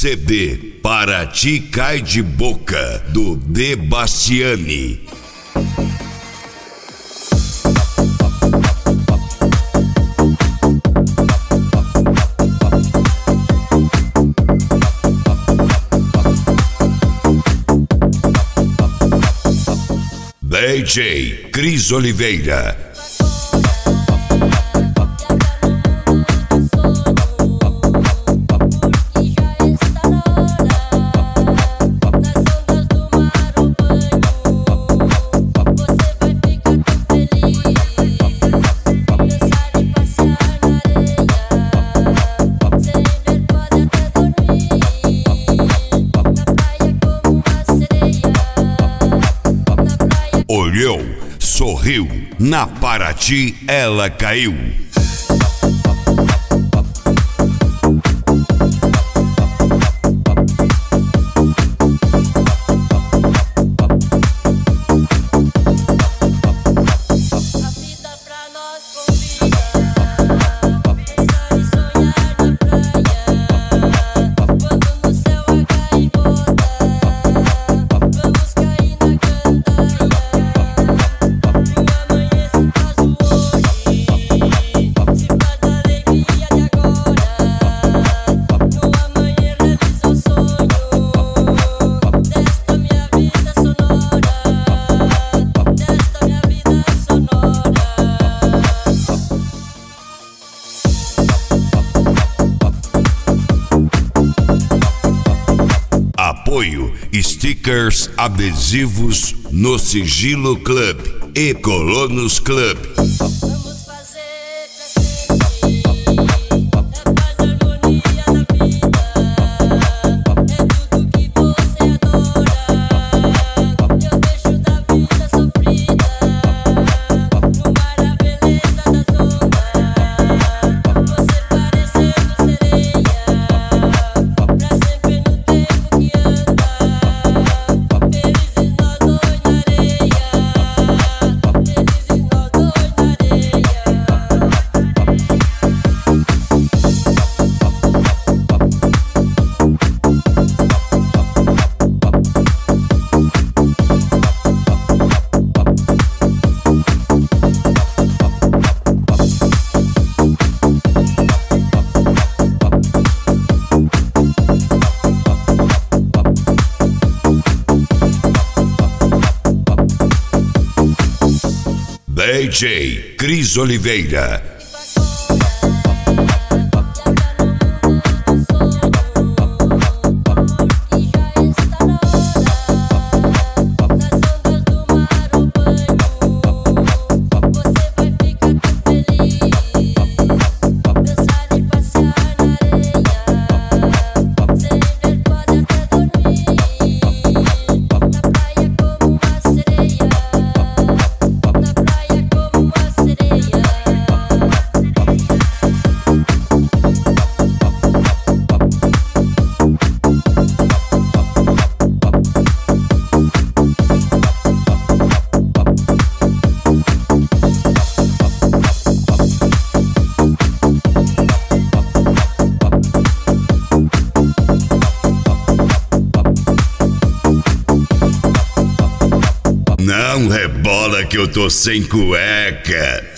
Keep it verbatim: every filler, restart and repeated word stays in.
C D Para Ti Cai de Boca, do De Bastiani. D J Cris Oliveira. Olhou, sorriu, na Paraty ela caiu. Apoio Stickers Adesivos no Sigilo Club e Colonos Club. Vamos fazer pra sempre a paz e harmonia da vida. É tudo que você adora. Eu deixo da vida sofrida no mar a beleza das ondas. Você parecendo sereia pra sempre no tempo que anda. Felizes nós dois na areia. Felizes nós dois na areia. D J Cris Oliveira. Não rebola que eu tô sem cueca.